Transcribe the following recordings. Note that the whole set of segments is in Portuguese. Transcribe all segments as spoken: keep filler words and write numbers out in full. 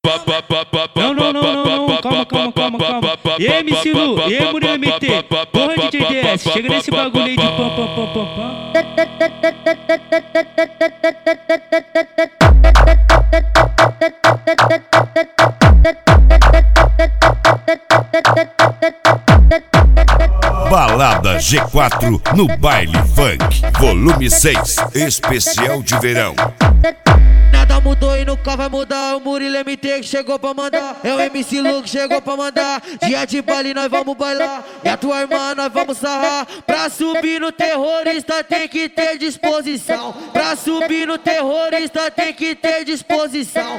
Não, não, não, não, não, calma, calma, calma, calma. E aí, M C Lu, e aí, Murilo M T, porra D J D S, chega nesse bagulho aí de pam, pam, pam, pam, pam. Balada G quatro no Baile Funk, volume seis, especial de verão. Nada mudou e nunca vai mudar. O Murilo M T que chegou pra mandar. É o M C Lu que chegou pra mandar. Dia de baile nós vamos bailar. E a tua irmã nós vamos sarrar. Pra subir no terrorista tem que ter disposição. Pra subir no terrorista tem que ter disposição.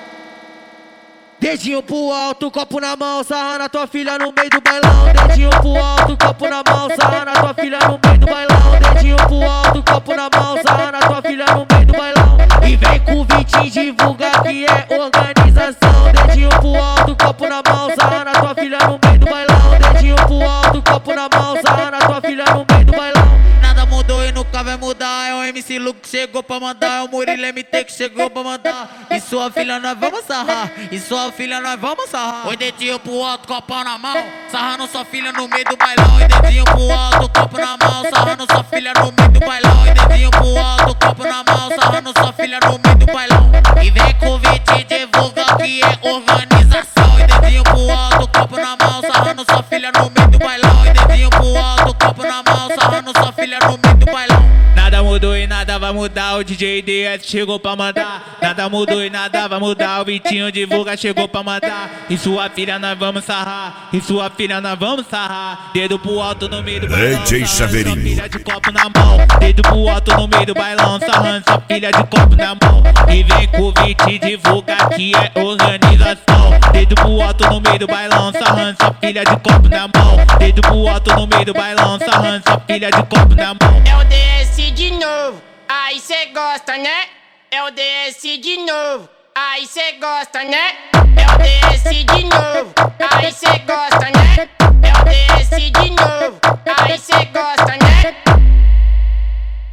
Dedinho pro alto, copo na mão, sarra na tua filha no meio do bailão. Dedinho pro alto, copo na mão, sarra na tua filha no meio do bailão. Dedinho pro alto, copo na mão, sarra na tua filha no meio do bailão. E vem com o Vitinho divulgar que é organização. Dedinho pro alto, copo na mão, sarra na tua filha no meio do bailão. Dedinho pro alto, copo na mão, sarra na tua filha no meio do bailão. Nada mudou e nunca vai mudar. É o M C Lu que chegou pra mandar. É o Murilo M T que chegou pra mandar. E sua filha nós vamos sarrar. E sua filha nós vamos sarrar. Oi, dedinho pro alto, copo na mão, sarrando sua filha no meio do bailão. E dedinho pro alto, copo na mão, sarrando sua filha no meio do bailão. E dedinho pro alto, copo na mão, sarrando sua filha no meio do bailão. E vem com o Vitinho divulga que é organização. E dedinho pro alto, copo na mão, sarrando sua filha no meio do bailão. E dedinho pro alto, copo na mão, sarrando sua filha no meio do bailão. Nada mudou e nada vai mudar, o D J D S chegou pra mandar. Nada mudou e nada vai mudar, o Vitinho divulga chegou pra mandar. E sua filha nós vamos sarrar, e sua filha nós vamos sarrar. Dedo pro alto no meio do bailão, D J Chaveirinho. Sua filha de copo na mão. Dedo pro alto no meio do bailão, sarrando sua filha de copo na mão. E vem com o Vitinho divulga que é organização. Dedo pro alto no meio do bailão, sarrando sua filha de copo na mão. Dedo pro alto no meio do bailão, sarrando sua filha de copo na mão. É o D S de novo, aí cê gosta, né? É o D S de novo, aí cê gosta, né? É o D S de novo, aí cê gosta.